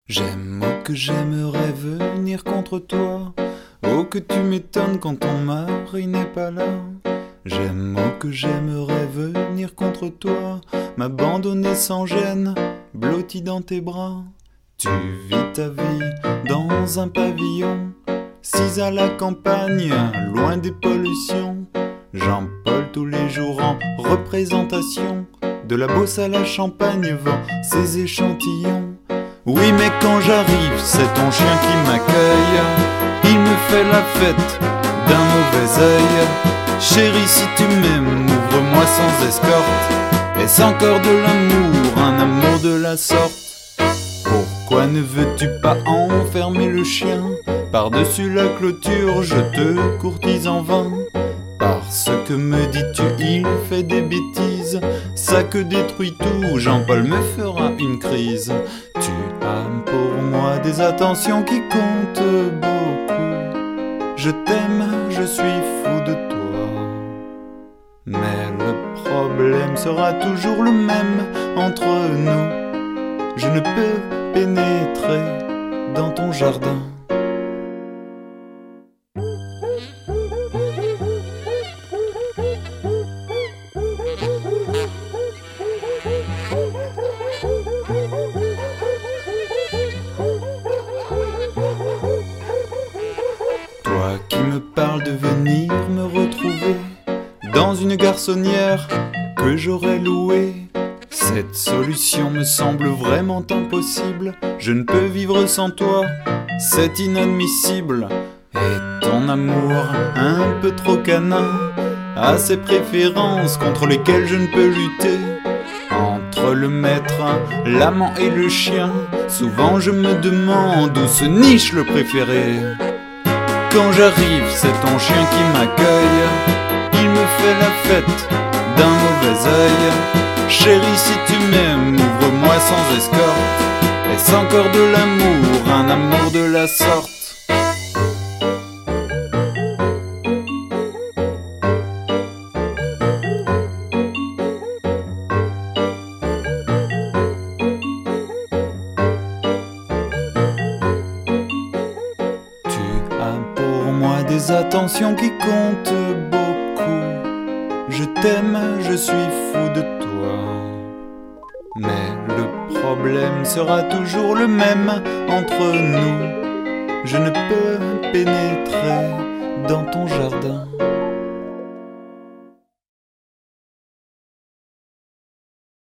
J'aime, oh que j'aimerais venir contre toi. Oh que tu m'étonnes quand ton mari n'est pas là. J'aime, oh que j'aimerais venir contre toi, m'abandonner sans gêne, blotti dans tes bras. Tu vis ta vie dans un pavillon, sis à la campagne, loin des pollutions. Jean-Paul tous les jours en représentation, de la Beauce à la Champagne vend ses échantillons. Oui mais quand j'arrive, c'est ton chien qui m'accueille. Il me fait la fête d'un mauvais œil. Chérie, si tu m'aimes, ouvre-moi sans escorte. Est-ce encore de l'amour, un amour de la sorte? Pourquoi ne veux-tu pas enfermer le chien? Par-dessus la clôture, je te courtise en vain. Parce que me dis-tu, il fait des bêtises, ça que détruit tout, Jean-Paul me fera une crise. Tu as pour moi des attentions qui comptent beaucoup. Je t'aime, je suis fou de toi. Mais le problème sera toujours le même entre nous. Je ne peux pénétrer dans ton jardin. Toi qui me parles de venir me retrouver dans une garçonnière que j'aurais louée, cette solution me semble vraiment impossible. Je ne peux vivre sans toi, c'est inadmissible. Et ton amour, un peu trop canin, a ses préférences contre lesquelles je ne peux lutter. Entre le maître, l'amant et le chien, souvent je me demande où se niche le préféré. Quand j'arrive, c'est ton chien qui m'accueille. Il me fait la fête d'un mauvais œil. Chérie, si tu m'aimes, ouvre-moi sans escorte. Est-ce encore de l'amour, un amour de la sorte? Des attentions qui comptent beaucoup. Je t'aime, je suis fou de toi. Mais le problème sera toujours le même entre nous. Je ne peux pénétrer dans ton jardin.